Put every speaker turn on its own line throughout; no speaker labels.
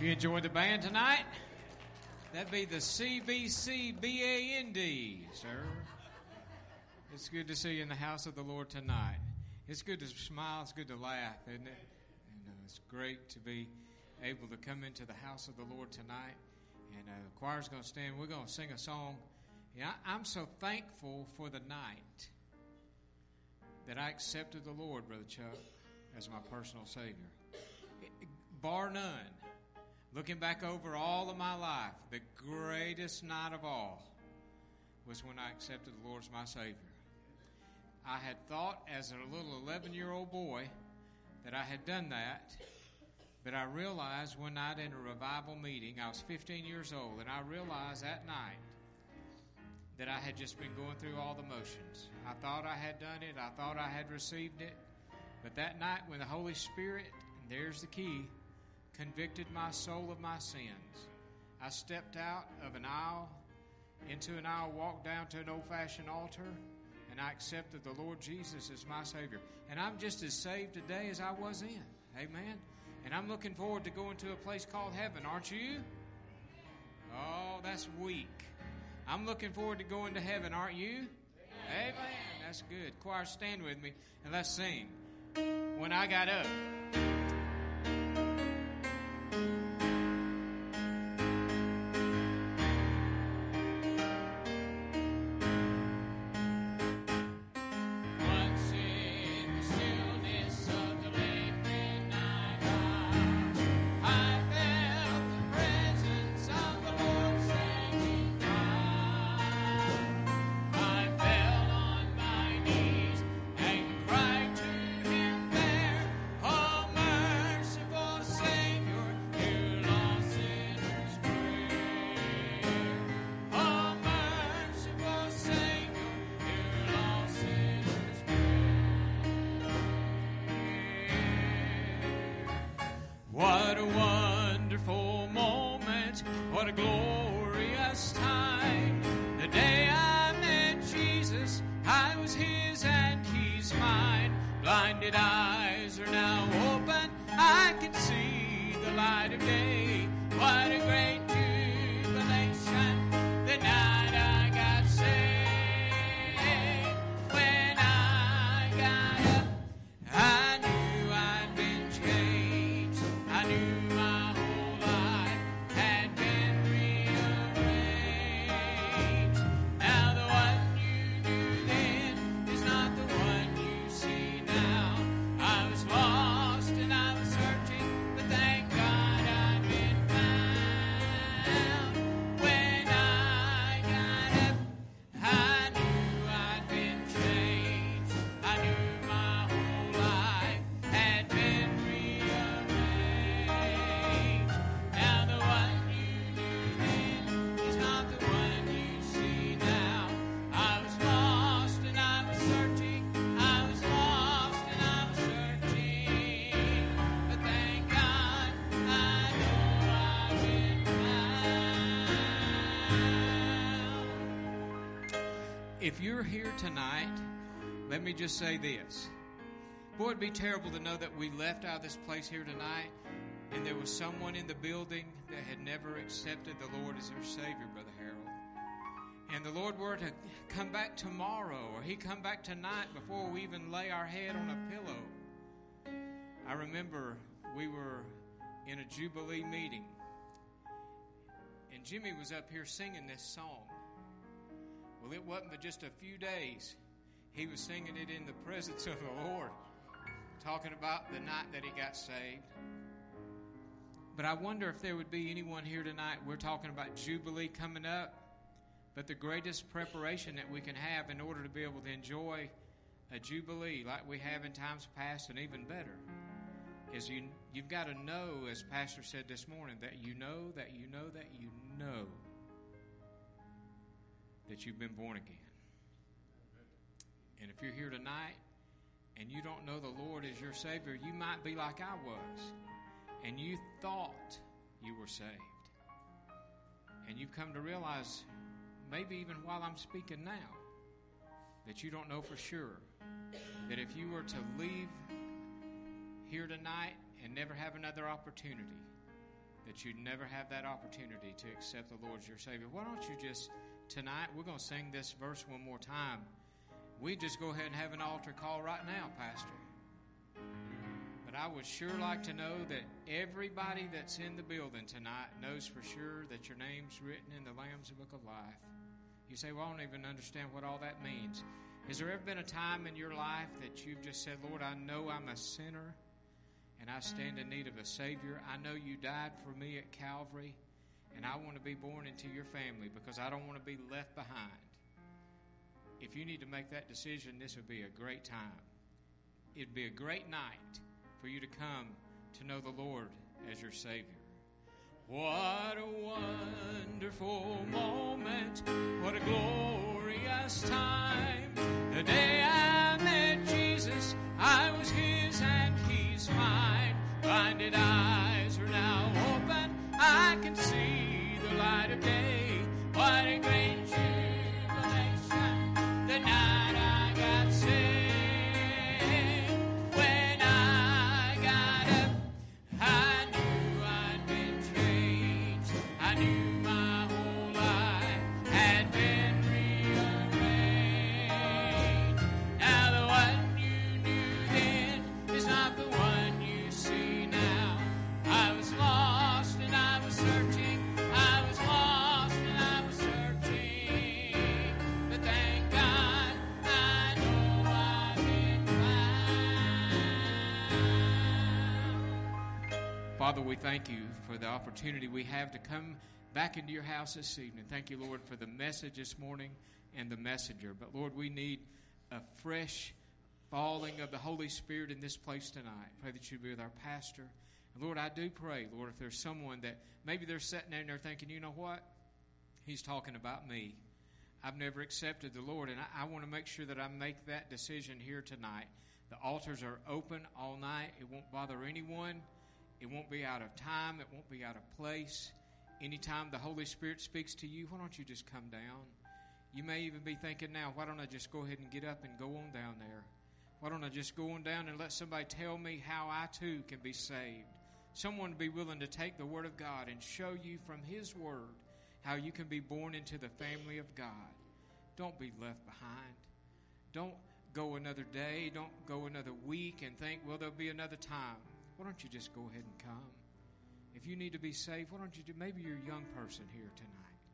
You enjoyed the band tonight? That'd be the CBC Band, sir. It's good to see you in the house of the Lord tonight. It's good to smile. It's good to laugh, isn't it? And it's great to be able to come into the house of the Lord tonight. And the choir's going to stand. We're going to sing a song. Yeah, I'm so thankful for the night that I accepted the Lord, Brother Chuck, as my personal Savior. Bar none. Looking back over all of my life, the greatest night of all was when I accepted the Lord as my Savior. I had thought as a little 11-year-old boy that I had done that, but I realized one night in a revival meeting, I was 15 years old, and I realized that night that I had just been going through all the motions. I thought I had done it. I thought I had received it. But that night when the Holy Spirit, and there's the key, convicted my soul of my sins, I stepped out of an aisle, into an aisle, walked down to an old-fashioned altar, and I accepted the Lord Jesus as my Savior. And I'm just as saved today as I was then. Amen. And I'm looking forward to going to a place called heaven, aren't you? Oh, that's weak. I'm looking forward to going to heaven, aren't you? Amen. That's good. Choir, stand with me and let's sing. When I got up. What a wonderful moment, what a glorious time. The day I met Jesus, I was His and He's mine. Blinded eyes are now open, I can see the light of day. What a great jubilation, the night I got saved. When I got up, I knew I'd been changed. I knew my whole life had been rearranged. Now the one you knew then is not the one you see now. I was lost and I was searching, but thank God I'd been found. When I got up, I knew I'd been changed. I knew my whole life had been rearranged. Now the one you knew then is not the one you see now. I was lost and I was searching. I was lost and I was searching. But thank God I know I've been found. If you're here tonight, let me just say this. Boy, it'd be terrible to know that we left out of this place here tonight and there was someone in the building that had never accepted the Lord as their Savior, Brother Harold. And the Lord were to come back tomorrow or He come back tonight before we even lay our head on a pillow. I remember we were in a Jubilee meeting and Jimmy was up here singing this song. Well, it wasn't but just a few days. He was singing it in the presence of the Lord, talking about the night that he got saved. But I wonder if there would be anyone here tonight. We're talking about Jubilee coming up, but the greatest preparation that we can have in order to be able to enjoy a Jubilee like we have in times past and even better is you've got to know, as Pastor said this morning, that you know that you know that you know that you've been born again. And if you're here tonight and you don't know the Lord as your Savior, you might be like I was. And you thought you were saved. And you've come to realize, maybe even while I'm speaking now, that you don't know for sure. That if you were to leave here tonight and never have another opportunity, that you'd never have that opportunity to accept the Lord as your Savior, why don't you just, tonight, we're going to sing this verse one more time. We just go ahead and have an altar call right now, Pastor. But I would sure like to know that everybody that's in the building tonight knows for sure that your name's written in the Lamb's Book of Life. You say, well, I don't even understand what all that means. Has there ever been a time in your life that you've just said, Lord, I know I'm a sinner and I stand in need of a Savior. I know you died for me at Calvary, and I want to be born into your family because I don't want to be left behind. If you need to make that decision, this would be a great time. It'd be a great night for you to come to know the Lord as your Savior. What a wonderful moment, what a glorious time. The day I met Jesus, I was His and He's mine. Blinded eyes are now open, I can see the light of day. What a great jubilation, the night I got saved. When I got up, I knew I'd been changed. I knew my whole life had been rearranged. Now the one you knew then is not the one you see now. I was lost and I was searching. I was lost and I was searching. But thank God I know I've been found. Father, we thank you for the opportunity we have to come back into your house this evening. Thank you, Lord, for the message this morning and the messenger. But, Lord, we need a fresh falling of the Holy Spirit in this place tonight. Pray that you be with our pastor. And, Lord, I do pray, Lord, if there's someone that maybe they're sitting there and they're thinking, you know what? He's talking about me. I've never accepted the Lord, and I want to make sure that I make that decision here tonight. The altars are open all night. It won't bother anyone. It won't be out of time. It won't be out of place. Anytime the Holy Spirit speaks to you, why don't you just come down? You may even be thinking now, why don't I just go ahead and get up and go on down there? Why don't I just go on down and let somebody tell me how I too can be saved? Someone to be willing to take the Word of God and show you from His Word how you can be born into the family of God. Don't be left behind. Don't go another day. Don't go another week and think, well, there'll be another time. Why don't you just go ahead and come? If you need to be saved, why don't you do? Maybe you're a young person here tonight.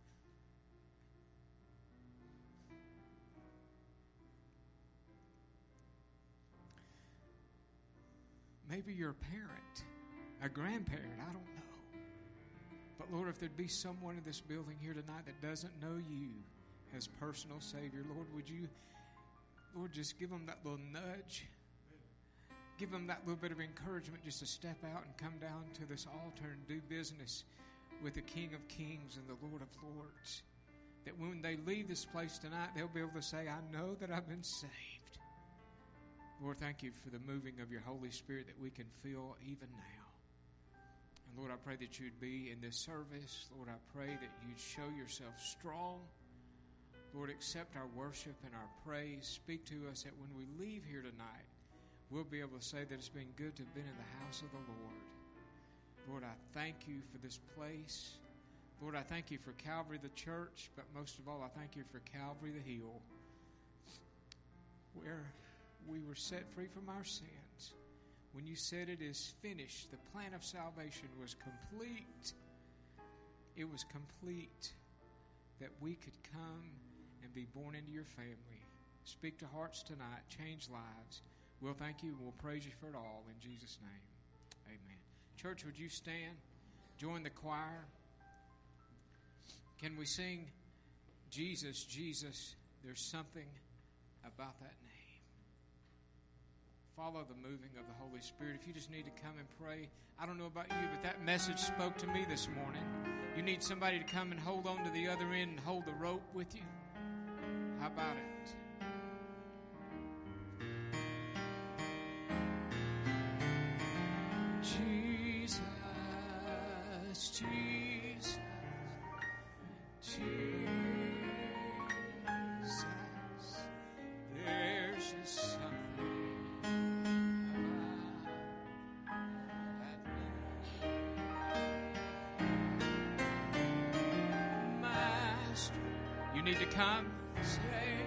Maybe you're a parent, a grandparent, I don't know. But Lord, if there'd be someone in this building here tonight that doesn't know you as personal Savior, Lord, would you, Lord, just give them that little nudge. Give them that little bit of encouragement just to step out and come down to this altar and do business with the King of Kings and the Lord of Lords. That when they leave this place tonight, they'll be able to say, I know that I've been saved. Lord, thank you for the moving of your Holy Spirit that we can feel even now. And Lord, I pray that you'd be in this service. Lord, I pray that you'd show yourself strong. Lord, accept our worship and our praise. Speak to us that when we leave here tonight, we'll be able to say that it's been good to have been in the house of the Lord. Lord, I thank you for this place. Lord, I thank you for Calvary the church, but most of all, I thank you for Calvary the hill, where we were set free from our sins. When you said it is finished, the plan of salvation was complete. It was complete that we could come and be born into your family. Speak to hearts tonight. Change lives. We'll thank you and we'll praise you for it all in Jesus' name. Amen. Church, would you stand? Join the choir. Can we sing Jesus, Jesus? There's something about that name. Follow the moving of the Holy Spirit. If you just need to come and pray, I don't know about you, but that message spoke to me this morning. You need somebody to come and hold on to the other end and hold the rope with you? How about it? Jesus, Jesus, Jesus. There's just something about that name. You need to come. Say,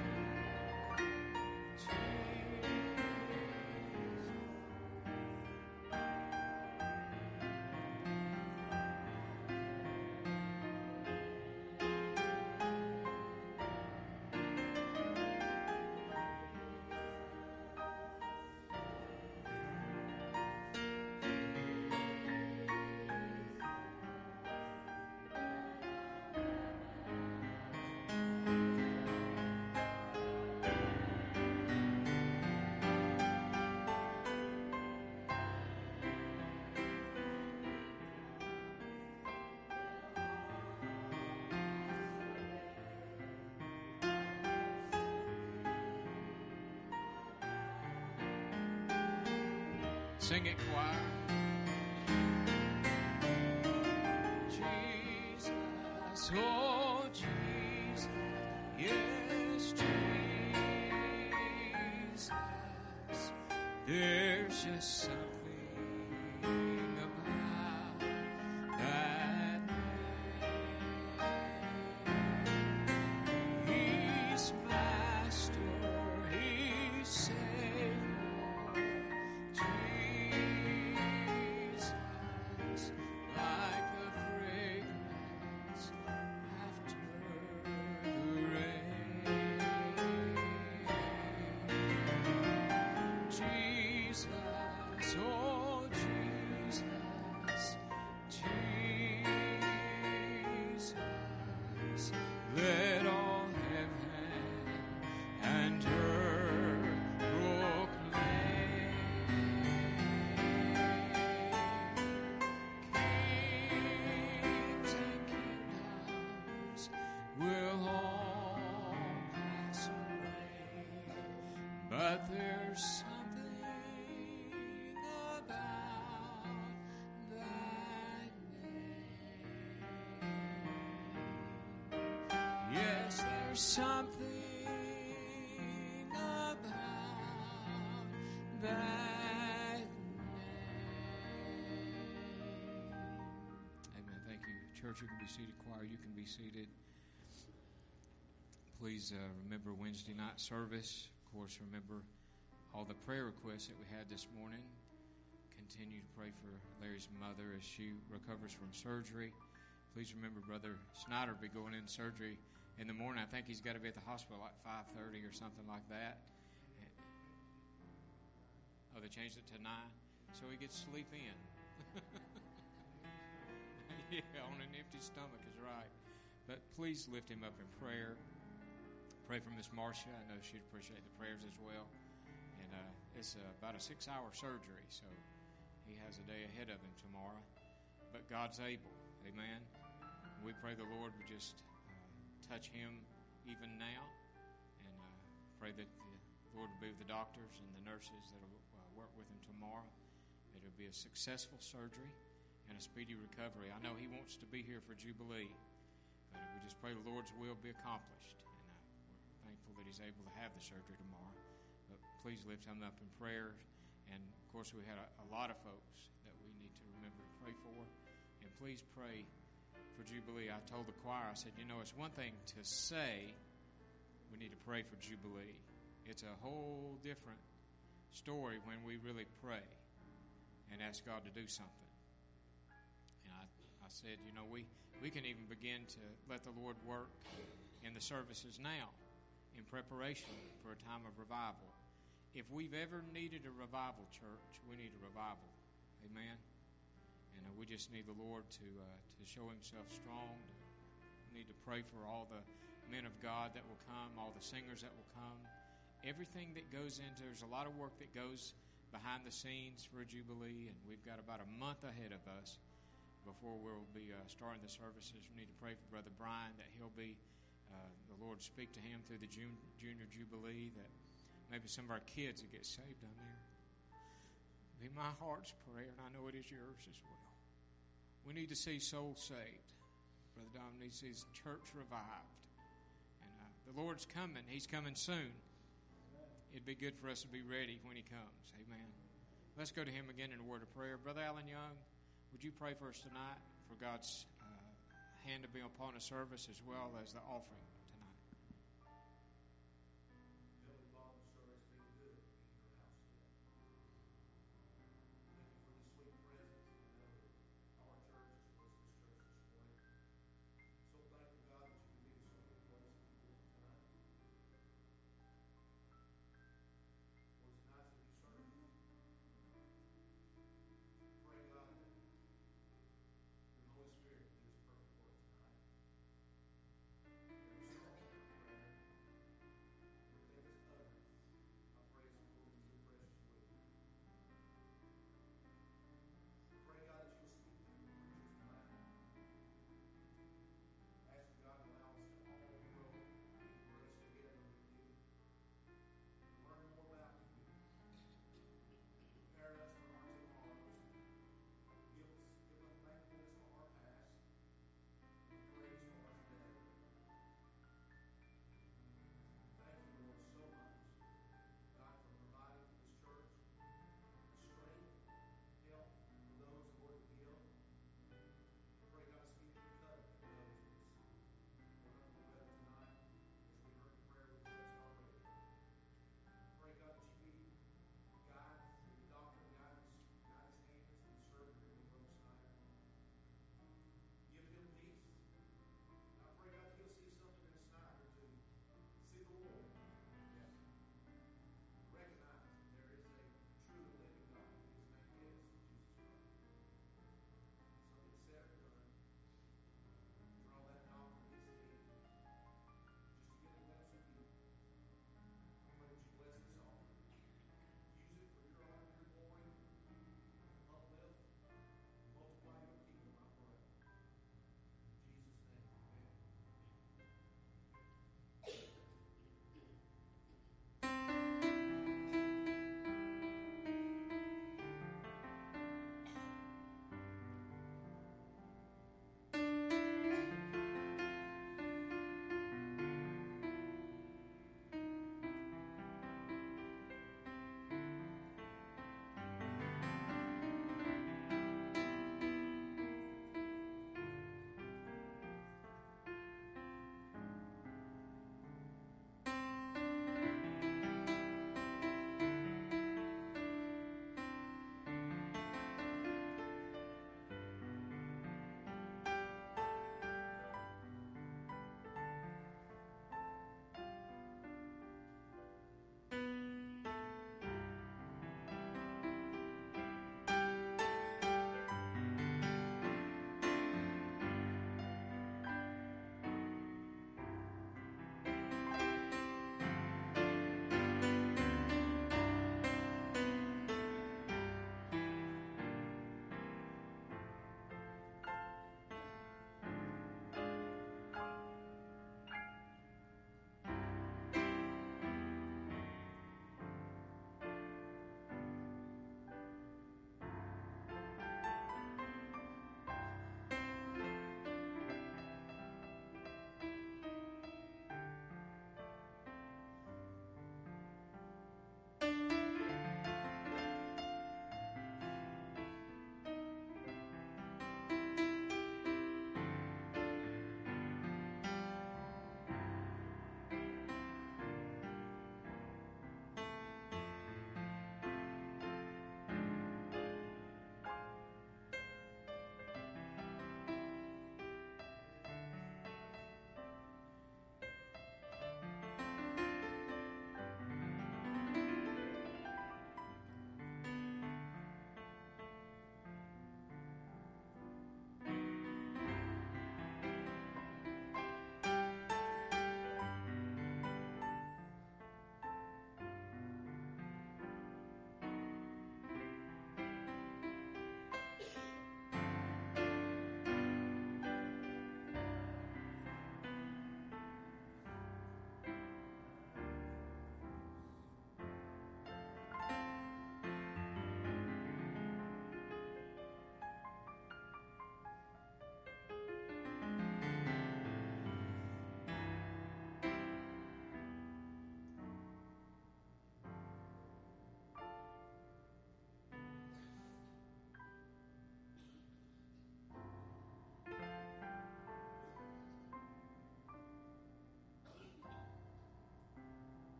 sing it, choir. Jesus, oh Jesus, yes, Jesus. There's just something about that name. He's Master, He's Savior. Like a fragrance after the rain. Jesus, oh Jesus, Jesus, let all heaven and earth proclaim. Kings and kingdoms will all pass away, but there's something about that name. Yes, there's something about that name. Amen. Thank you. Church, you can be seated. Choir, you can be seated. Please remember Wednesday night service. Of course, remember all the prayer requests that we had this morning. Continue to pray for Larry's mother as she recovers from surgery. Please remember Brother Snyder will be going in surgery in the morning. I think he's got to be at the hospital like 5:30 or something like that. Oh, they changed it to 9, so he gets sleep in. Yeah, on an empty stomach is right. But please lift him up in prayer. Pray for Miss Marcia. I know she'd appreciate the prayers as well. And it's about a 6-hour surgery, so he has a day ahead of him tomorrow. But God's able. Amen. We pray the Lord would just touch him even now. And pray that the Lord will be with the doctors and the nurses that will work with him tomorrow. That it will be a successful surgery and a speedy recovery. I know he wants to be here for Jubilee. But we just pray the Lord's will be accomplished. And we're thankful that he's able to have the surgery tomorrow. But please lift him up in prayer. And, of course, we had a lot of folks that we need to remember to pray for. And please pray for Jubilee. I told the choir, I said, it's one thing to say we need to pray for Jubilee. It's a whole different story when we really pray and ask God to do something. And I said, we can even begin to let the Lord work in the services now in preparation for a time of revival. If we've ever needed a revival, church, we need a revival. Amen? And we just need the Lord to show himself strong. We need to pray for all the men of God that will come, all the singers that will come. Everything that goes into, there's a lot of work that goes behind the scenes for a Jubilee, and we've got about a month ahead of us before we'll be starting the services. We need to pray for Brother Brian that he'll be, the Lord speak to him through the Junior Jubilee, that maybe some of our kids will get saved down there. Be my heart's prayer, and I know it is yours as well. We need to see souls saved. Brother Dom needs to see his church revived. And the Lord's coming. He's coming soon. It'd be good for us to be ready when he comes. Amen. Let's go to him again in a word of prayer. Brother Alan Young, would you pray for us tonight for God's hand to be upon the service as well as the offering tonight?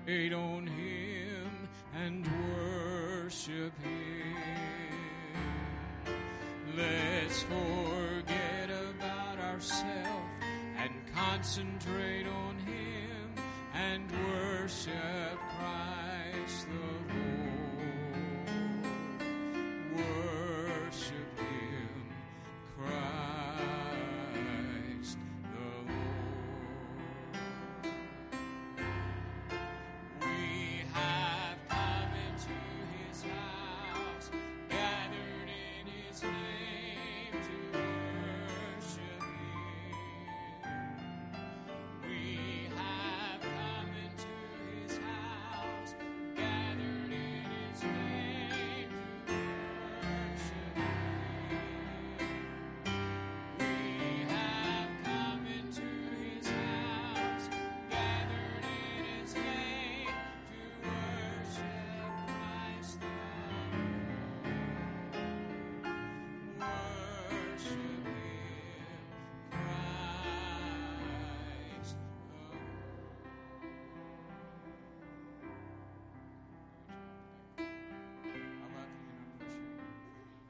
on Him and worship Him. Let's forget about ourselves and concentrate on Him and worship Christ the Lord. Worship Him, Christ the Lord. We have come into His house, gathered in His name to worship Him. We have come into His house, gathered in His name to worship Him. We have come into His house, gathered in His name to worship Christ the Lord. Worship Him, Christ the Lord. I love you and I appreciate you.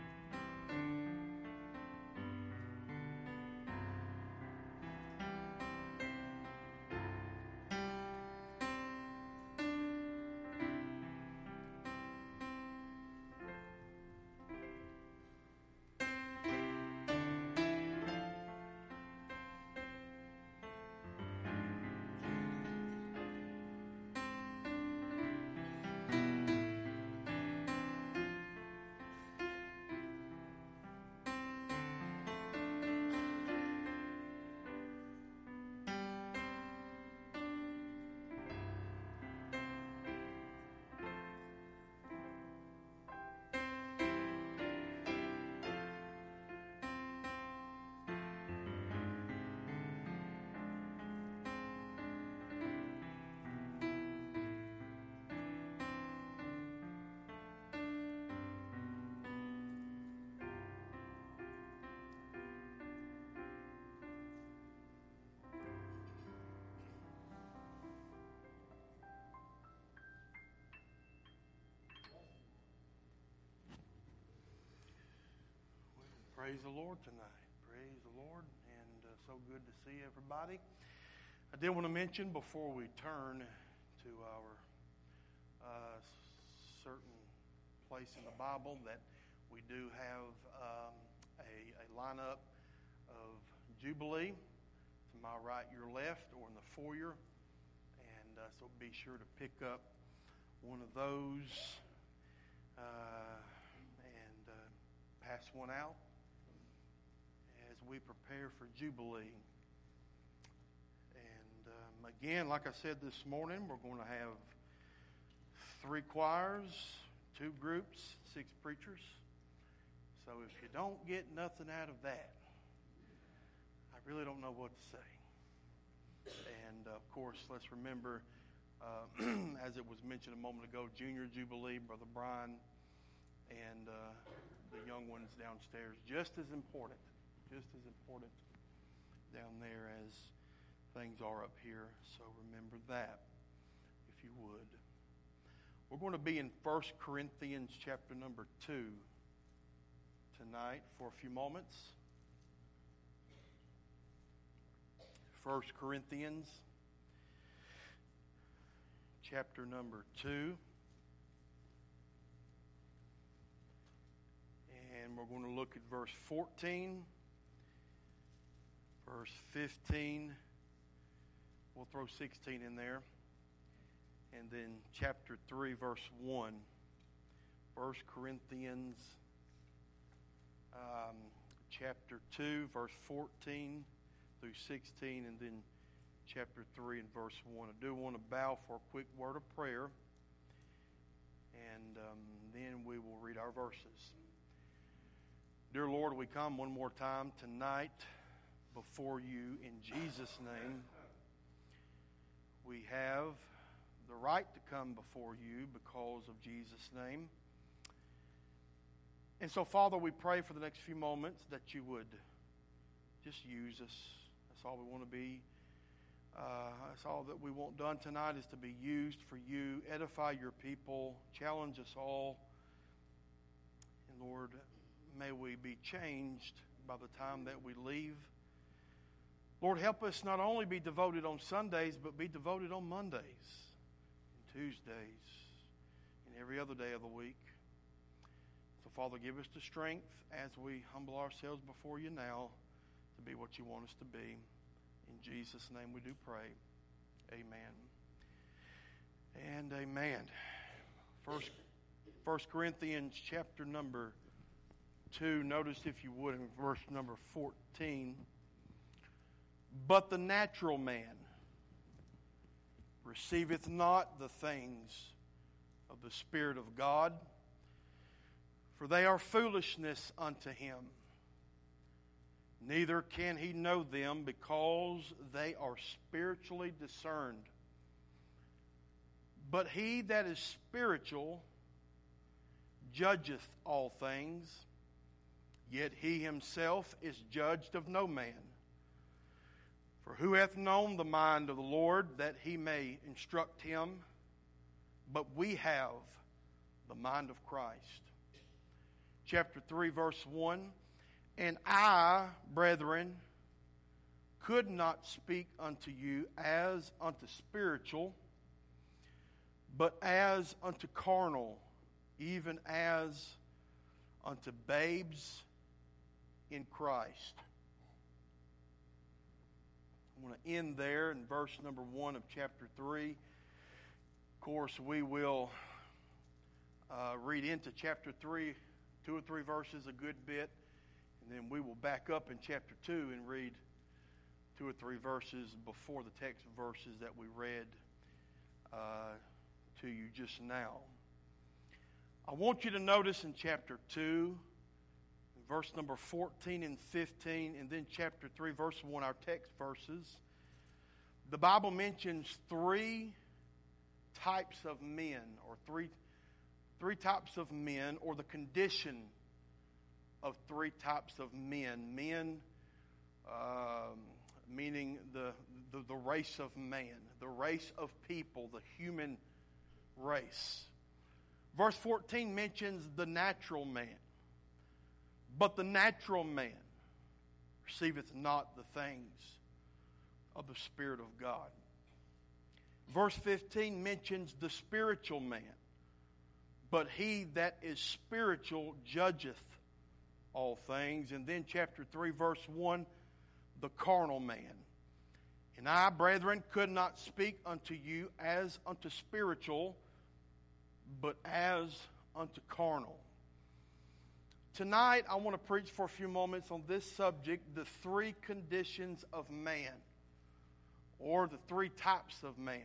Praise the Lord tonight. Praise the Lord. And so good to see everybody. I did want to mention before we turn to our certain place in the Bible that we do have a lineup of Jubilee to my right, your left, or in the foyer. And so be sure to pick up one of those and pass one out as we prepare for Jubilee. And again, like I said this morning, we're going to have 3 choirs, 2 groups, 6 preachers. So if you don't get nothing out of that, I really don't know what to say. And of course, let's remember, as it was mentioned a moment ago, Junior Jubilee, Brother Brian, and the young ones downstairs, just as important down there as things are up here. So remember that, if you would. We're going to be in 1 Corinthians chapter number 2 tonight for a few moments. 1 Corinthians chapter number 2. And we're going to look at verse 14, verse 15. We'll throw 16 in there. And then chapter 3, verse 1. 1 Corinthians chapter 2, verse 14 through 16, and then chapter 3 and verse 1. I do want to bow for a quick word of prayer, and then we will read our verses. Dear Lord, we come one more time tonight before you in Jesus' name. We have the right to come before you because of Jesus' name. And so, Father, we pray for the next few moments that you would just use us. That's all we want to be That's all that we want done tonight, is to be used for you, edify your people, challenge us all. And Lord, may we be changed by the time that we leave. Lord, help us not only be devoted on Sundays, but be devoted on Mondays and Tuesdays and every other day of the week. So, Father, give us the strength as we humble ourselves before you now to be what you want us to be. In Jesus' name we do pray. Amen. And amen. First Corinthians chapter number 2. Notice, if you would, in verse number 14. But the natural man receiveth not the things of the Spirit of God, for they are foolishness unto him. Neither can he know them, because they are spiritually discerned. But he that is spiritual judgeth all things, yet he himself is judged of no man. For who hath known the mind of the Lord, that he may instruct him? But we have the mind of Christ. Chapter 3, verse 1. And I, brethren, could not speak unto you as unto spiritual, but as unto carnal, even as unto babes in Christ. I want to end there in verse number 1 of chapter 3. Of course, we will read into chapter 3, 2 or 3 verses a good bit, and then we will back up in chapter 2 and read 2 or 3 verses before the text verses that we read to you just now. I want you to notice in chapter 2, verse number 14 and 15, and then chapter 3, verse 1, our text verses. The Bible mentions 3 types of men, or three types of men, or the condition of 3 types of men. Men, meaning the race of man, the race of people, the human race. Verse 14 mentions the natural man. But the natural man receiveth not the things of the Spirit of God. Verse 15 mentions the spiritual man. But he that is spiritual judgeth all things. And then chapter 3, verse 1, the carnal man. And I, brethren, could not speak unto you as unto spiritual, but as unto carnal. Tonight, I want to preach for a few moments on this subject, the 3 conditions of man, or the 3 types of man.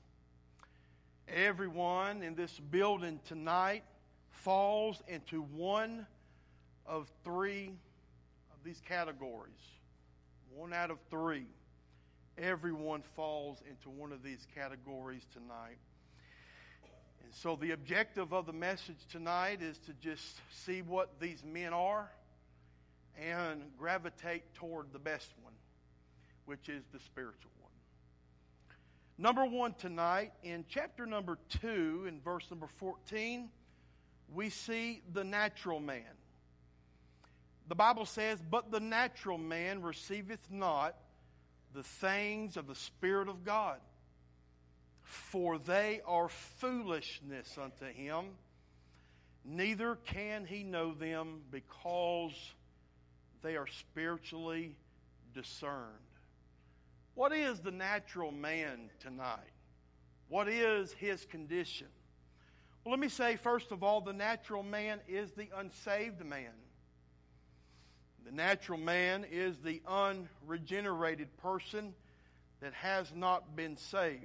Everyone in this building tonight falls into one of 3 of these categories. 1 out of 3. Everyone falls into one of these categories tonight. And so the objective of the message tonight is to just see what these men are and gravitate toward the best one, which is the spiritual one. Number 1 tonight, in chapter number 2, in verse number 14, we see the natural man. The Bible says, but the natural man receiveth not the things of the Spirit of God, for they are foolishness unto him, neither can he know them, because they are spiritually discerned. What is the natural man tonight? What is his condition? Well, let me say, first of all, the natural man is the unsaved man. The natural man is the unregenerated person that has not been saved.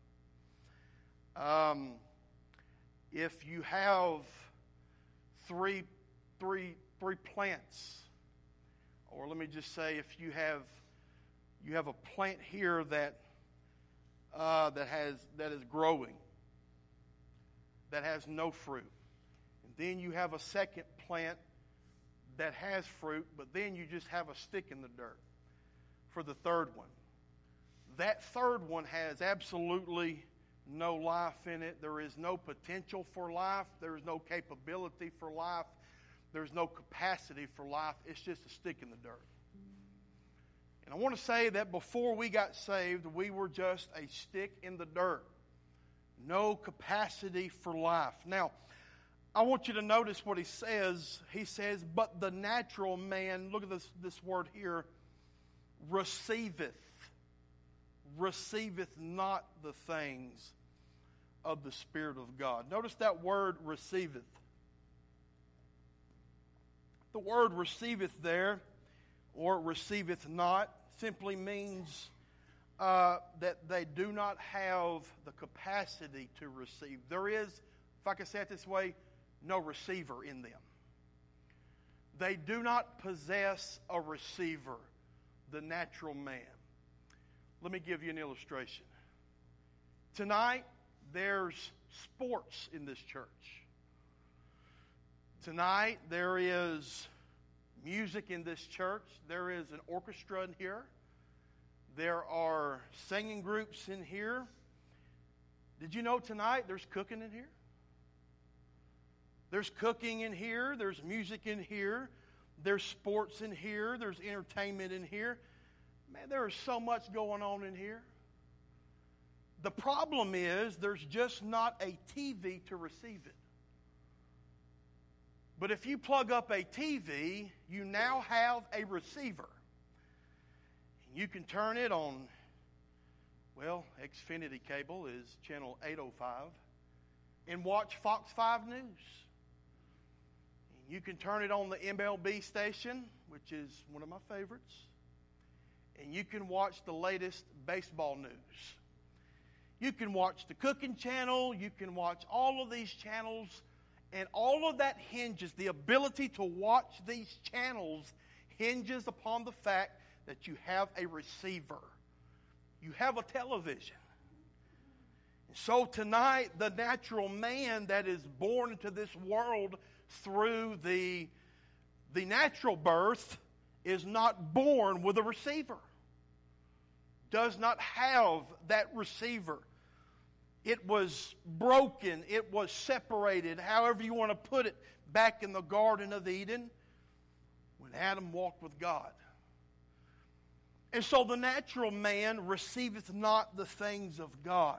If you have three plants, or let me just say, if you have a plant here that is growing, that has no fruit, and then you have a second plant that has fruit, but then you just have a stick in the dirt for the third one. That third one has absolutely no life in it. There is no potential for life. There is no capability for life. There's no capacity for life. It's just a stick in the dirt. And I want to say that before we got saved, we were just a stick in the dirt. No capacity for life. Now, I want you to notice what he says. He says, but the natural man, look at this word here, receiveth not the things of the Spirit of God. Notice that word receiveth. The word receiveth there, or receiveth not, simply means that they do not have the capacity to receive. There is, if I can say it this way, no receiver in them. They do not possess a receiver, the natural man. Let me give you an illustration. Tonight, there's sports in this church. Tonight, there is music in this church. There is an orchestra in here. There are singing groups in here. Did you know tonight there's cooking in here? There's cooking in here. There's music in here. There's sports in here. There's entertainment in here. Man, there is so much going on in here. The problem is there's just not a TV to receive it. But if you plug up a TV, you now have a receiver. You can turn it on, well, Xfinity cable is channel 805, and watch Fox 5 News. You can turn it on the MLB station, which is one of my favorites, and you can watch the latest baseball news. You can watch the cooking channel, you can watch all of these channels, and all of that hinges, the ability to watch these channels hinges upon the fact that you have a receiver. You have a television. So tonight, the natural man that is born into this world through the natural birth is not born with a receiver. Does not have that receiver. It was broken. It was separated, however you want to put it, back in the Garden of Eden when Adam walked with God. And so the natural man receiveth not the things of God.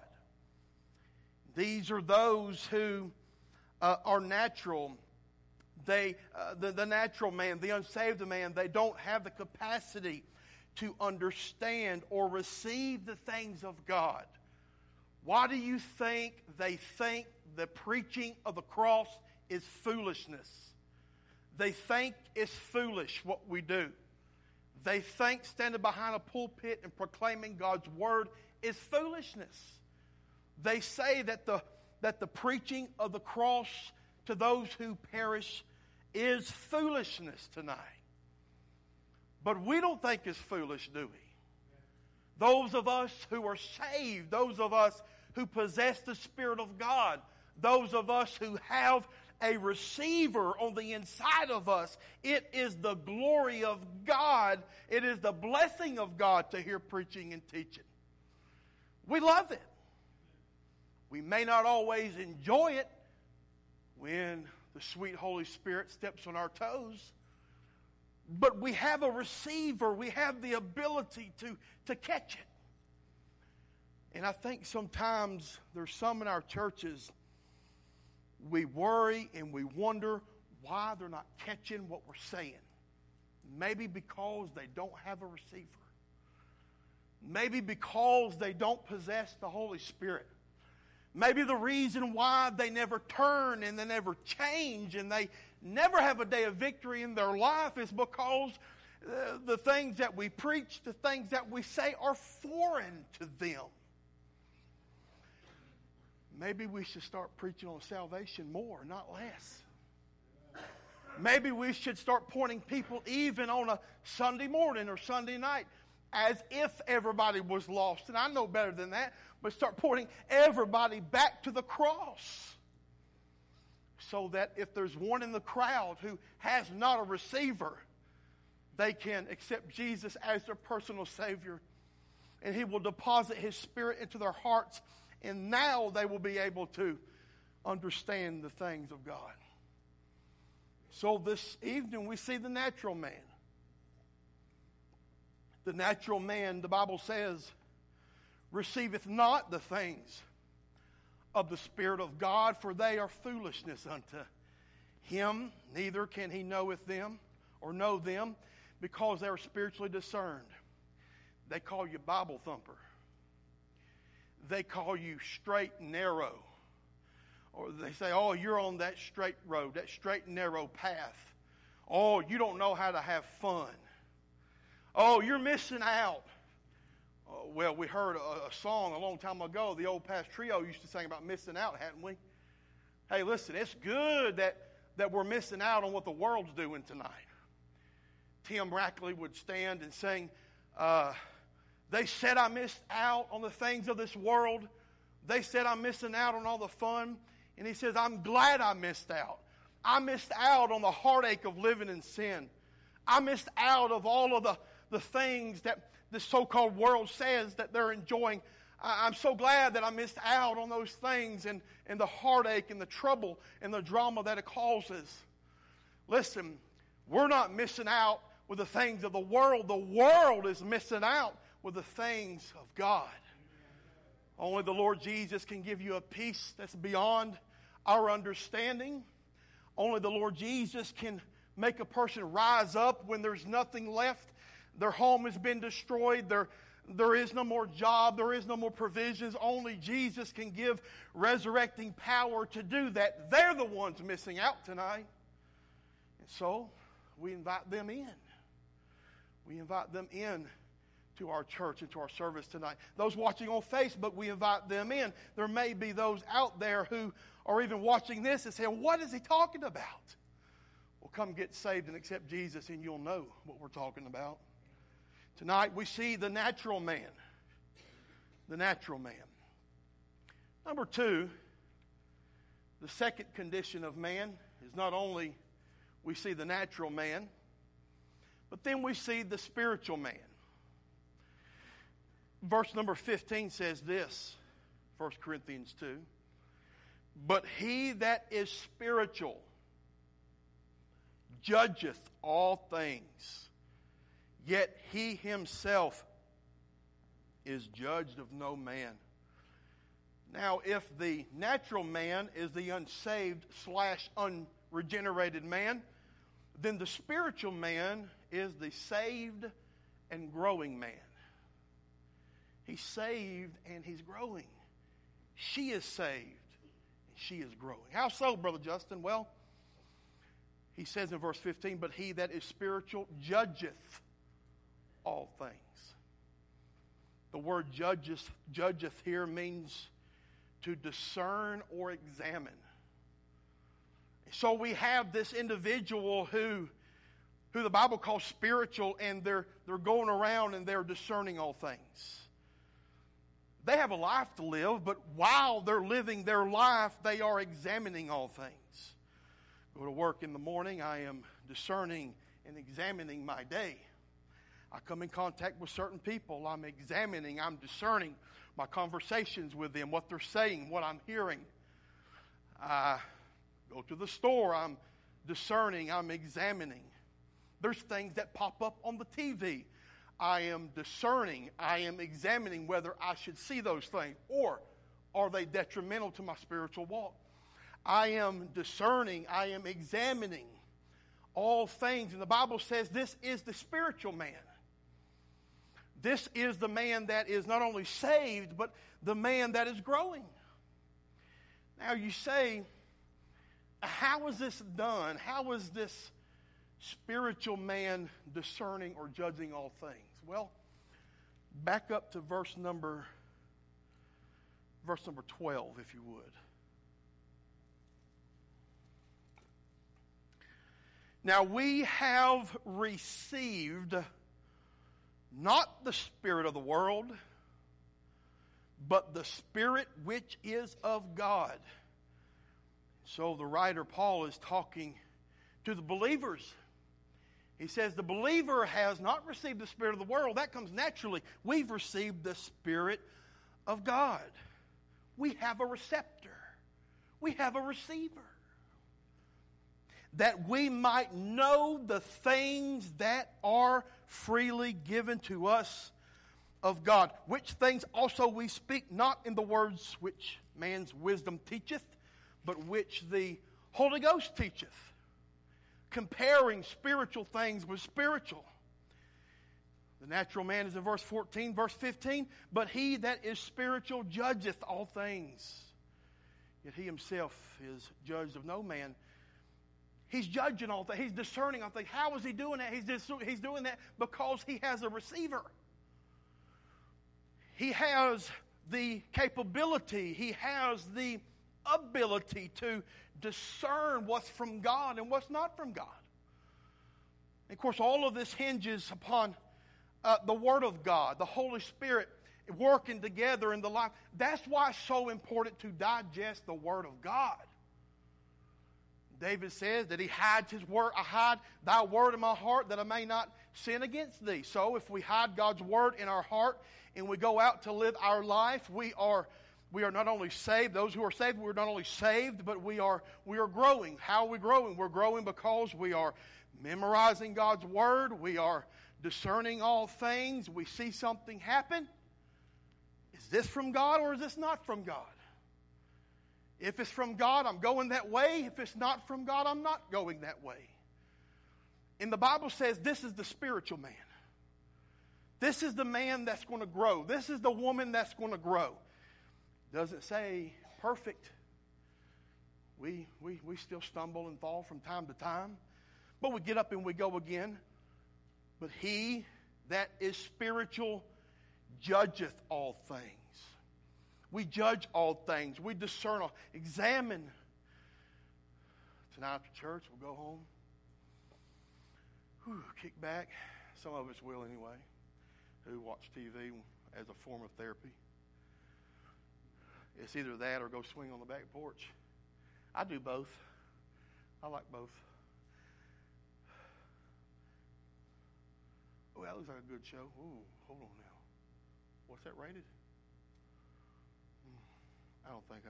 These are those who are natural. The natural man, the unsaved man, they don't have the capacity to understand or receive the things of God. Why do you think they think the preaching of the cross is foolishness? They think it's foolish what we do. They think standing behind a pulpit and proclaiming God's word is foolishness. They say that the preaching of the cross to those who perish is foolishness tonight. But we don't think it's foolish, do we? Those of us who are saved, those of us who possess the Spirit of God, those of us who have a receiver on the inside of us, it is the glory of God, it is the blessing of God to hear preaching and teaching. We love it. We may not always enjoy it when the sweet Holy Spirit steps on our toes, but we have a receiver, we have the ability to catch it. And I think sometimes there's some in our churches, we worry and we wonder why they're not catching what we're saying. Maybe because they don't have a receiver. Maybe because they don't possess the Holy Spirit. Maybe the reason why they never turn and they never change and they never have a day of victory in their life is because the things that we preach, the things that we say are foreign to them. Maybe we should start preaching on salvation more, not less. Maybe we should start pointing people even on a Sunday morning or Sunday night as if everybody was lost. And I know better than that, but start pointing everybody back to the cross. So that if there's one in the crowd who has not a receiver, they can accept Jesus as their personal Savior and He will deposit His Spirit into their hearts, and now they will be able to understand the things of God. So this evening we see the natural man. The natural man, the Bible says, receiveth not the things of the Spirit of God, for they are foolishness unto him, neither can he knoweth them or know them, because they are spiritually discerned. They call you Bible thumper. They call you straight and narrow. Or they say, oh, you're on that straight road, that straight and narrow path. Oh, you don't know how to have fun. Oh, you're missing out. Well, we heard a song a long time ago. The old past trio used to sing about missing out, hadn't we? Hey, listen, it's good that we're missing out on what the world's doing tonight. Tim Rackley would stand and sing, they said I missed out on the things of this world. They said I'm missing out on all the fun. And he says, I'm glad I missed out. I missed out on the heartache of living in sin. I missed out of all of the things that this so-called world says that they're enjoying. I'm so glad that I missed out on those things and the heartache and the trouble and the drama that it causes. Listen, we're not missing out with the things of the world. The world is missing out with the things of God. Only the Lord Jesus can give you a peace that's beyond our understanding. Only the Lord Jesus can make a person rise up when there's nothing left. Their home has been destroyed. There is no more job. There is no more provisions. Only Jesus can give resurrecting power to do that. They're the ones missing out tonight. And so we invite them in. We invite them in to our church and to our service tonight. Those watching on Facebook, we invite them in. There may be those out there who are even watching this and saying, what is he talking about? Well, come get saved and accept Jesus and you'll know what we're talking about. Tonight we see the natural man. The natural man. Number two, the second condition of man is not only we see the natural man, but then we see the spiritual man. Verse number 15 says this, 1 Corinthians 2. But he that is spiritual judgeth all things, yet he himself is judged of no man. Now, if the natural man is the unsaved / unregenerated man, then the spiritual man is the saved and growing man. He's saved and he's growing. She is saved and she is growing. How so, Brother Justin? Well, he says in verse 15, but he that is spiritual judgeth all things. The word judgeth here means to discern or examine. So we have this individual who the Bible calls spiritual, and they're going around and they're discerning all things. They have a life to live, but while they're living their life, they are examining all things. Go to work in the morning, I am discerning and examining my day. I come in contact with certain people, I'm examining, I'm discerning my conversations with them, what they're saying, what I'm hearing. I go to the store, I'm discerning, I'm examining. There's things that pop up on the TV. I am discerning, I am examining whether I should see those things, or are they detrimental to my spiritual walk. I am discerning, I am examining all things. And the Bible says this is the spiritual man. This is the man that is not only saved, but the man that is growing. Now you say, how is this done? How is this spiritual man discerning or judging all things? Well, back up to verse number 12, if you would. Now we have received not the spirit of the world, but the Spirit which is of God. So the writer Paul is talking to the believers. He says the believer has not received the Spirit of the world. That comes naturally. We've received the Spirit of God. We have a receptor. We have a receiver. That we might know the things that are freely given to us of God, which things also we speak, not in the words which man's wisdom teacheth, but which the Holy Ghost teacheth, comparing spiritual things with spiritual. The natural man is in verse 14, verse 15, but he that is spiritual judgeth all things. Yet he himself is judged of no man. He's judging all things. He's discerning all things. How is he doing that? He's doing that because he has a receiver. He has the capability. He has the ability to discern what's from God and what's not from God. And of course, all of this hinges upon the Word of God, the Holy Spirit working together in the life. That's why it's so important to digest the Word of God. David says that he hides his word. I hide thy word in my heart that I may not sin against thee. So if we hide God's word in our heart and we go out to live our life, we are not only saved. Those who are saved, we're not only saved, but we are growing. How are we growing? We're growing because we are memorizing God's word. We are discerning all things. We see something happen. Is this from God or is this not from God? If it's from God, I'm going that way. If it's not from God, I'm not going that way. And the Bible says this is the spiritual man. This is the man that's going to grow. This is the woman that's going to grow. Doesn't say perfect. We still stumble and fall from time to time. But we get up and we go again. But he that is spiritual judgeth all things. We judge all things. We discern all. Examine. Tonight after church, we'll go home. Kick back. Some of us will anyway, who watch TV as a form of therapy. It's either that or go swing on the back porch. I do both. I like both. Oh, that looks like a good show. Ooh, hold on now. What's that rated? I don't think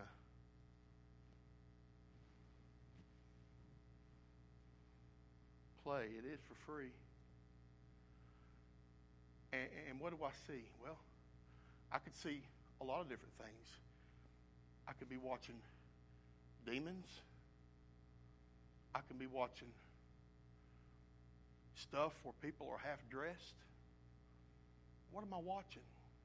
play. It is for free. And what do I see? Well, I could see a lot of different things. I could be watching demons. I could be watching stuff where people are half dressed. What am I watching?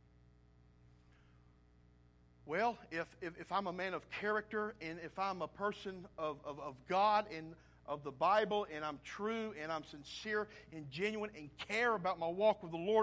Well, if I'm a man of character and if I'm a person of God and of the Bible and I'm true and I'm sincere and genuine and care about my walk with the Lord,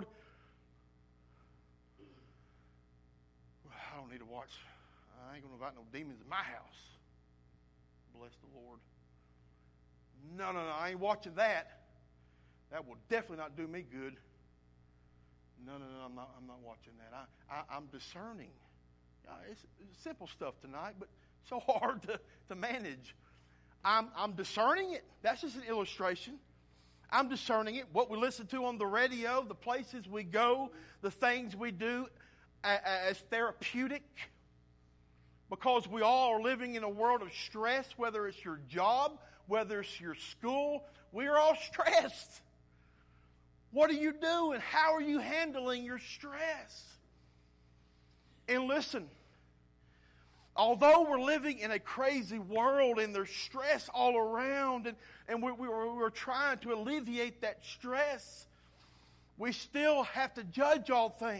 I don't need to watch. I ain't going to invite no demons in my house. Bless the Lord. No, I ain't watching that. That will definitely not do me good. No, I'm not watching that. I'm discerning. It's simple stuff tonight, but so hard to manage. I'm discerning it. That's just an illustration. I'm discerning it. What we listen to on the radio, the places we go, the things we do as therapeutic. Because we all are living in a world of stress, whether it's your job, whether it's your school. We are all stressed. What are you doing? How are you handling your stress? And listen, although we're living in a crazy world and there's stress all around and we're trying to alleviate that stress, we still have to judge all things.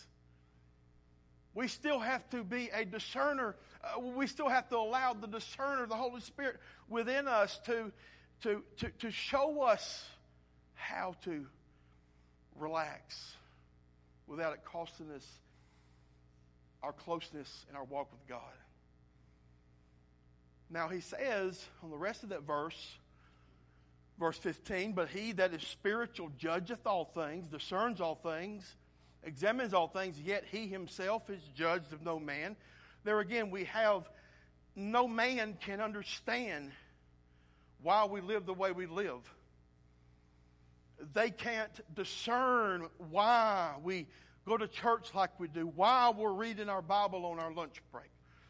We still have to be a discerner. We still have to allow the discerner, the Holy Spirit within us to show us how to relax without it costing us our closeness and our walk with God. Now he says on the rest of that verse 15, but he that is spiritual judgeth all things, discerns all things, examines all things, yet he himself is judged of no man. There again we have no man can understand why we live the way we live. they can't discern why we go to church like we do, why we're reading our Bible on our lunch break,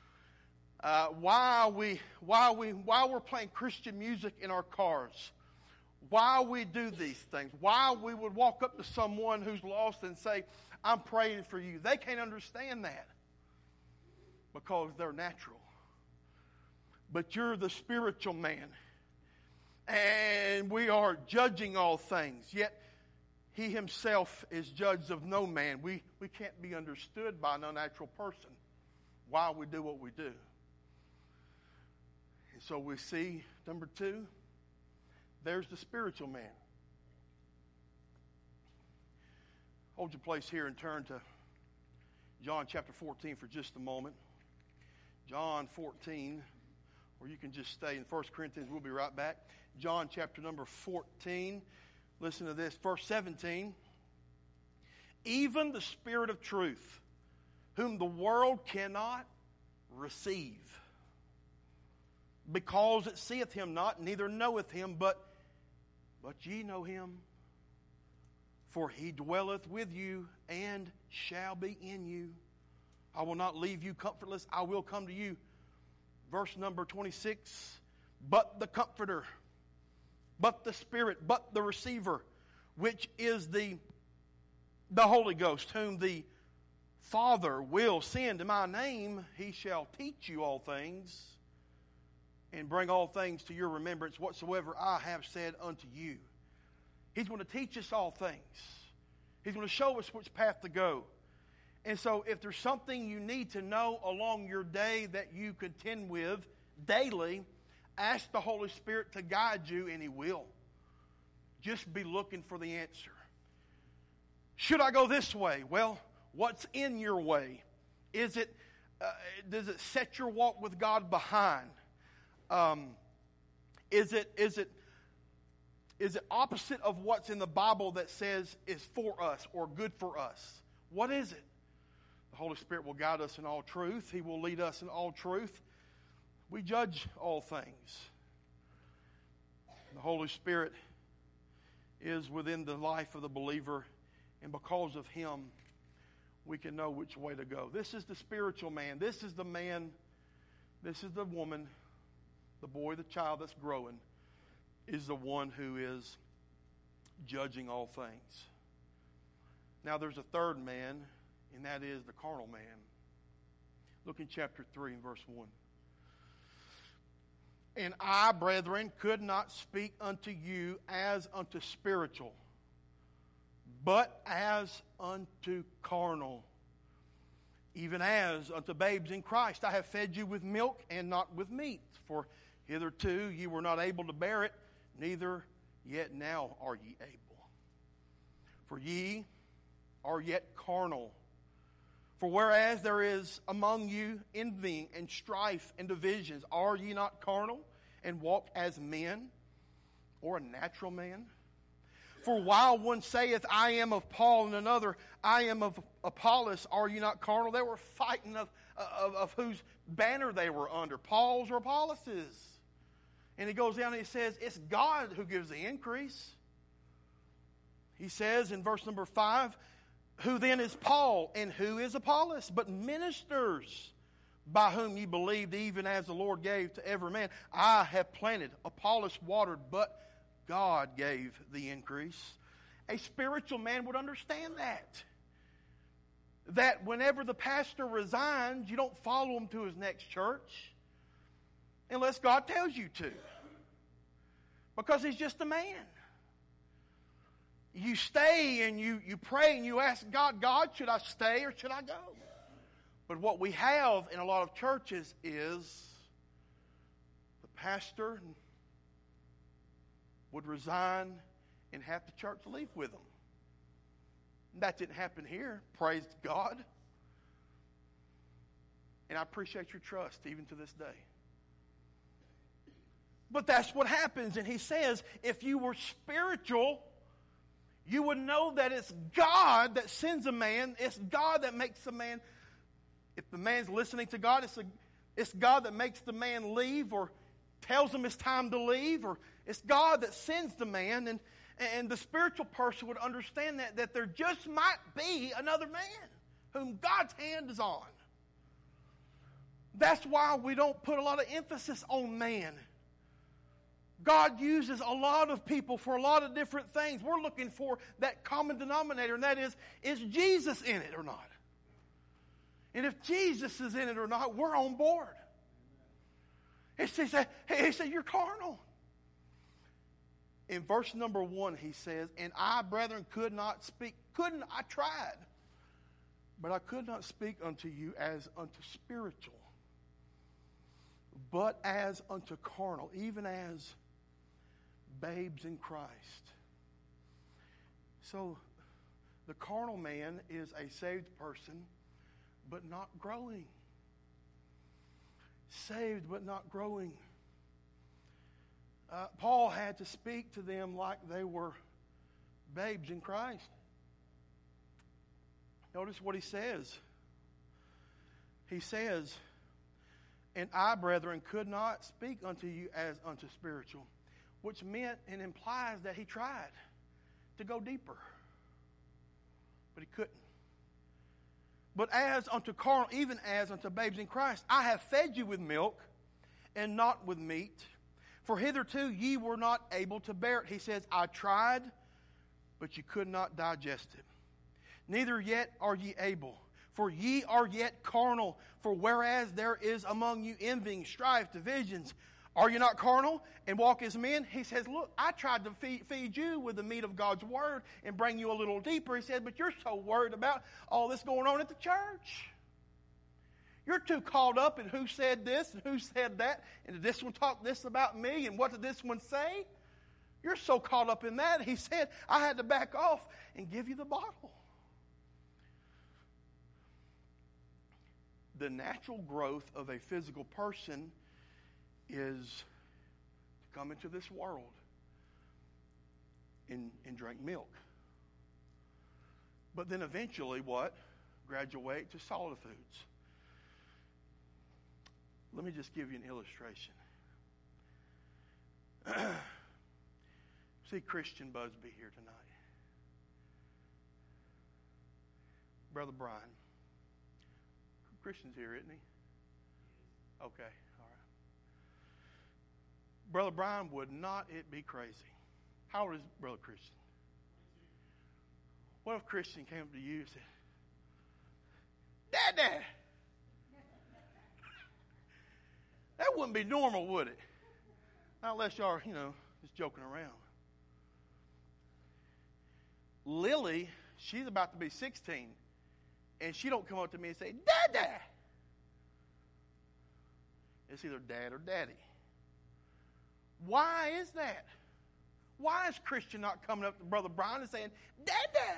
why we're playing Christian music in our cars, why we do these things, why we would walk up to someone who's lost and say, I'm praying for you. They can't understand that because they're natural. But you're the spiritual man. And we are judging all things. Yet he himself is judged of no man. We can't be understood by an unnatural person why we do what we do. And so we see, number 2, there's the spiritual man. Hold your place here and turn to John chapter 14 for just a moment. John 14, or you can just stay in 1 Corinthians. We'll be right back. John chapter number 14. Listen to this. Verse 17. Even the Spirit of truth, whom the world cannot receive, because it seeth him not, neither knoweth him, but ye know him. For he dwelleth with you and shall be in you. I will not leave you comfortless. I will come to you. Verse number 26. But the Comforter, but the Spirit, but the Receiver, which is the Holy Ghost, whom the Father will send in my name, he shall teach you all things and bring all things to your remembrance whatsoever I have said unto you. He's going to teach us all things. He's going to show us which path to go. And so if there's something you need to know along your day that you contend with daily, ask the Holy Spirit to guide you, and he will. Just be looking for the answer. Should I go this way? Well, what's in your way? Does it set your walk with God behind? Is it opposite of what's in the Bible that says is for us or good for us? What is it? The Holy Spirit will guide us in all truth. He will lead us in all truth. We judge all things. The Holy Spirit is within the life of the believer, and because of him, we can know which way to go. This is the spiritual man. This is the man. This is the woman, the boy, the child that's growing, is the one who is judging all things. Now there's a third man, and that is the carnal man. Look in chapter 3 and verse 1. And I, brethren, could not speak unto you as unto spiritual, but as unto carnal, even as unto babes in Christ. I have fed you with milk and not with meat, for hitherto ye were not able to bear it, neither yet now are ye able. For ye are yet carnal. For whereas there is among you envying and strife and divisions, are ye not carnal and walk as men, or a natural man? For while one saith, I am of Paul, and another, I am of Apollos, are ye not carnal? They were fighting of whose banner they were under, Paul's or Apollos's. And he goes down and he says, it's God who gives the increase. He says in verse number 5, who then is Paul and who is Apollos? But ministers by whom ye believed, even as the Lord gave to every man. I have planted, Apollos watered, but God gave the increase. A spiritual man would understand that. That whenever the pastor resigns, you don't follow him to his next church unless God tells you to. Because he's just a man. You stay and you pray and you ask God, should I stay or should I go? But what we have in a lot of churches is the pastor would resign and have the church leave with him. That didn't happen here. Praise God. And I appreciate your trust even to this day. But that's what happens. And he says, if you were spiritual, you would know that it's God that sends a man. It's God that makes a man. If the man's listening to God, it's God that makes the man leave or tells him it's time to leave. Or it's God that sends the man. And the spiritual person would understand that there just might be another man whom God's hand is on. That's why we don't put a lot of emphasis on man. God uses a lot of people for a lot of different things. We're looking for that common denominator, and that is Jesus in it or not? And if Jesus is in it or not, we're on board. He said, you're carnal. In verse number 1, he says, and I, brethren, could not speak. I tried, but I could not speak unto you as unto spiritual, but as unto carnal, even as babes in Christ. So, the carnal man is a saved person, but not growing. Saved, but not growing. Paul had to speak to them like they were babes in Christ. Notice what he says. He says, and I, brethren, could not speak unto you as unto spiritual, which meant and implies that he tried to go deeper, but he couldn't. But as unto carnal, even as unto babes in Christ, I have fed you with milk and not with meat. For hitherto ye were not able to bear it. He says, I tried, but you could not digest it. Neither yet are ye able. For ye are yet carnal. For whereas there is among you envying, strife, divisions, are you not carnal and walk as men? He says, look, I tried to feed you with the meat of God's word and bring you a little deeper. He said, but you're so worried about all this going on at the church. You're too caught up in who said this and who said that, and did this one talk this about me, and what did this one say? You're so caught up in that. He said, I had to back off and give you the bottle. The natural growth of a physical person is to come into this world and drink milk. But then eventually what? Graduate to solid foods. Let me just give you an illustration. See Christian Busby here tonight. Brother Brian. Christian's here, isn't he? Okay, all right. Brother Brian, would not it be crazy? How old is Brother Christian? What if Christian came up to you and said, Dad, that wouldn't be normal, would it? Not unless y'all are, just joking around. Lily, she's about to be 16, and she don't come up to me and say, Dad. It's either dad or daddy. Why is that? Why is Christian not coming up to Brother Brian and saying, Dad?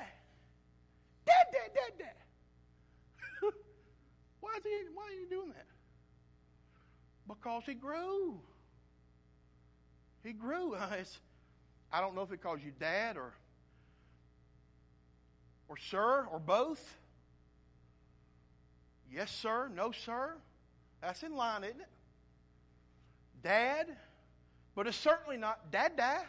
Why are you doing that? Because he grew. He grew. I don't know if it calls you dad or sir or both. Yes, sir. No, sir. That's in line, isn't it? Dad. But it's certainly not dad.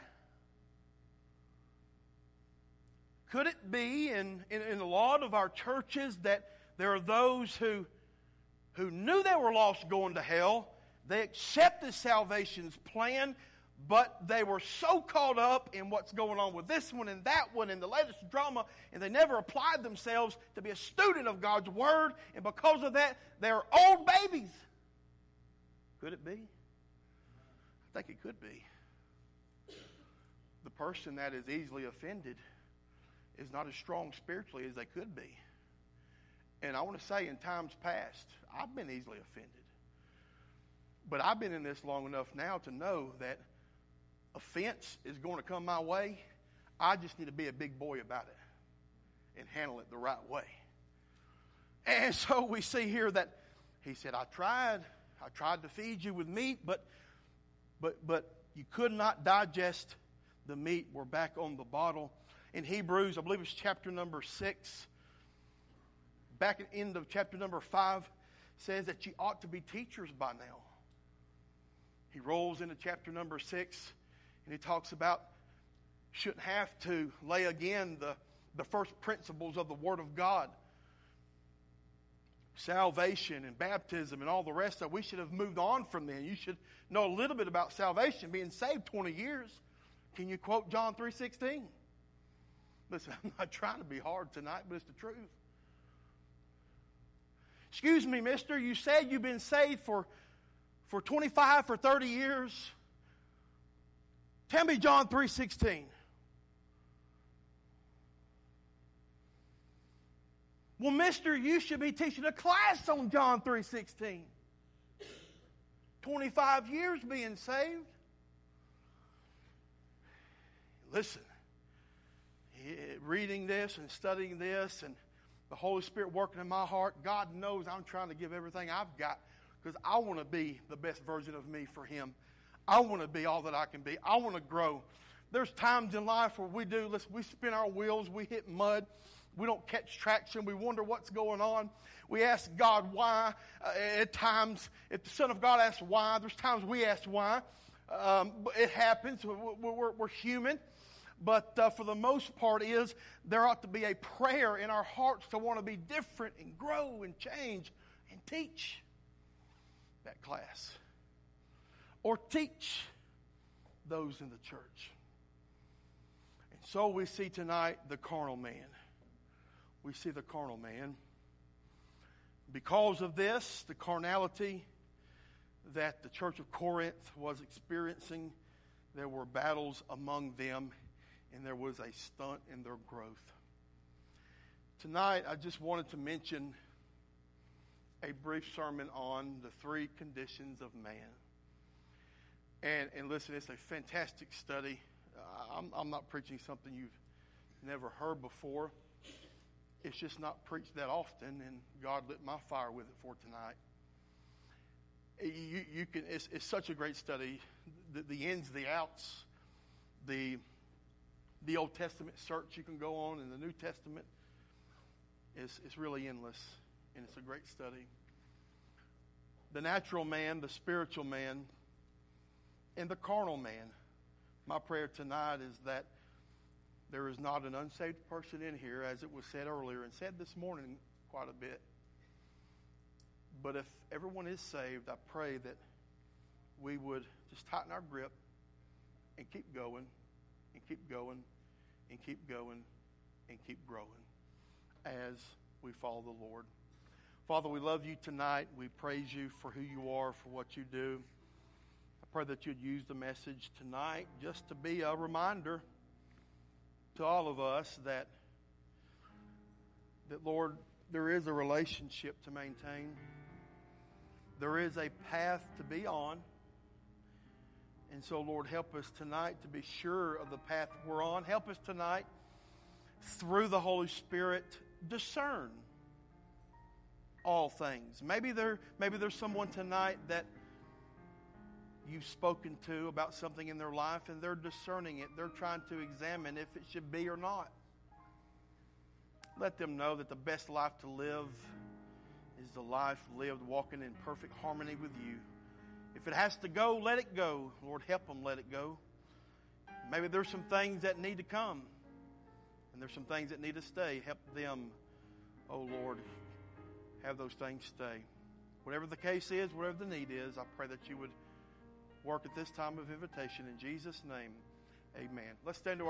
Could it be in a lot of our churches that there are those who knew they were lost going to hell? They accepted salvation's plan, but they were so caught up in what's going on with this one and that one and the latest drama, and they never applied themselves to be a student of God's Word, and because of that, they're old babies. Could it be? I think it could be. The person that is easily offended is not as strong spiritually as they could be. And I want to say, in times past, I've been easily offended. But I've been in this long enough now to know that offense is going to come my way. I just need to be a big boy about it and handle it the right way. And so we see here that he said, I tried to feed you with meat, but you could not digest the meat. We're back on the bottle. In Hebrews, I believe it's chapter number 6, back at the end of chapter number 5, says that you ought to be teachers by now. He rolls into chapter number 6, and he talks about Shouldn't have to lay again the first principles of the Word of God. Salvation and baptism and all the rest of it. We should have moved on from then. You should know a little bit about salvation, being saved 20 years. Can you quote John 3:16? Listen, I'm not trying to be hard tonight, but it's the truth. Excuse me, mister, you said you've been saved for 25, for 30 years. Tell me John 3:16. Well, mister, you should be teaching a class on John 3:16. 25 years being saved. Listen, reading this and studying this and the Holy Spirit working in my heart, God knows I'm trying to give everything I've got because I want to be the best version of me for Him. I want to be all that I can be. I want to grow. There's times in life where we spin our wheels, we hit mud, we don't catch traction, we wonder what's going on. We ask God why. At times, if the Son of God asks why, there's times we ask why. It happens. We're human. But for the most part there ought to be a prayer in our hearts to want to be different and grow and change and teach that class. Or teach those in the church. And so we see tonight the carnal man. We see the carnal man. Because of this, the carnality that the church of Corinth was experiencing, there were battles among them, and there was a stunt in their growth. Tonight, I just wanted to mention a brief sermon on the 3 conditions of man. And listen, it's a fantastic study. I'm not preaching something you've never heard before. It's just not preached that often, and God lit my fire with it for tonight. You can. It's such a great study. The ins, the outs, the Old Testament search you can go on in the New Testament is really endless, and it's a great study. The natural man, the spiritual man, and the carnal man. My prayer tonight is that there is not an unsaved person in here, as it was said earlier and said this morning quite a bit. But if everyone is saved, I pray that we would just tighten our grip and keep going and keep going and keep going and keep growing as we follow the Lord. Father, we love you tonight. We praise you for who you are, for what you do. I pray that you'd use the message tonight just to be a reminder to all of us that Lord, there is a relationship to maintain. There is a path to be on. And so, Lord, help us tonight to be sure of the path we're on. Help us tonight, through the Holy Spirit, discern all things. Maybe there's someone tonight that you've spoken to about something in their life, and they're discerning it. They're trying to examine if it should be or not. Let them know that the best life to live is the life lived walking in perfect harmony with you. If it has to go, let it go. Lord, help them let it go. Maybe there's some things that need to come, and there's some things that need to stay. Help them, oh Lord, have those things stay. Whatever the case is, whatever the need is, I pray that you would work at this time of invitation. In Jesus' name, amen. Let's stand to our